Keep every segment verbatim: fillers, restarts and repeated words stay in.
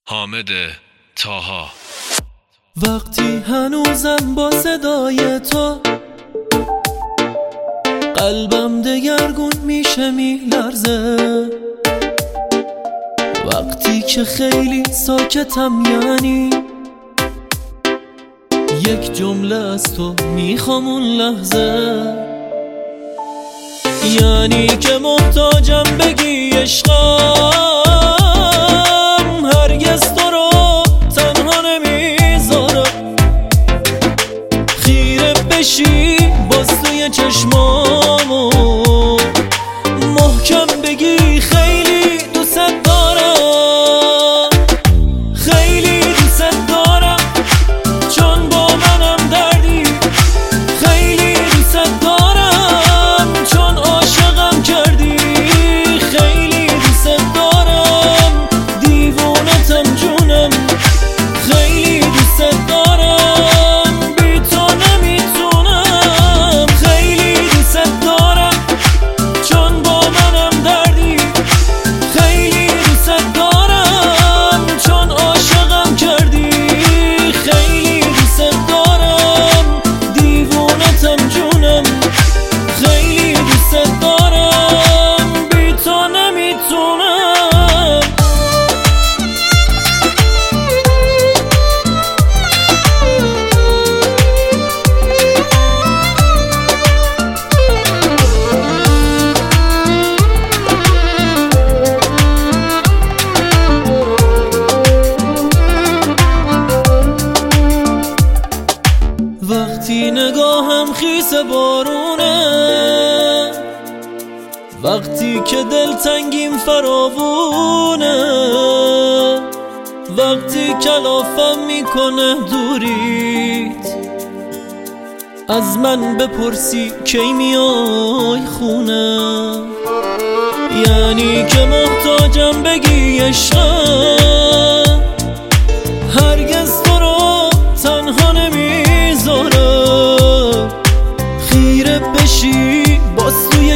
حامد طاها. وقتی هنوزم با صدای تو قلبم دگرگون میشه میلرزه، وقتی که خیلی ساکتم یعنی یک جمله از تو میخوام اون لحظه، یعنی که محتاجم بگی عشقم هرگز تو رو تنها نمیذارم، خیره بشی باز توی چشمامو محکم بگی خیلی دوست دارم، خیلی دوست دارم چون با منم دردی، خیلی دوست دارم چون عاشقم کردی، خیلی دوست دارم دیوونتم جونم، خیلی دوست دارم بی تو نمیتونم، خیلی دوست دارم چون با منم دردی، خیلی دوست دارم چون عاشقم کردی، خیلی دوست دارم دیوونتم جونم، خیلی دوست دارم بی تو نمیتونم. وقتی نگاهم خیس بارونه، وقتی که دلتنگیم فراوونه، وقتی کلافم میکنه دوریت، از من بپرسی کی میای خونه، یعنی که محتاجم بگی عشقم هرگز تو رو تنها نمیذارم، خیره بشی باز توی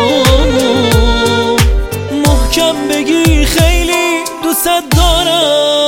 چشمامو محکم بگی خیلی دوست دارم.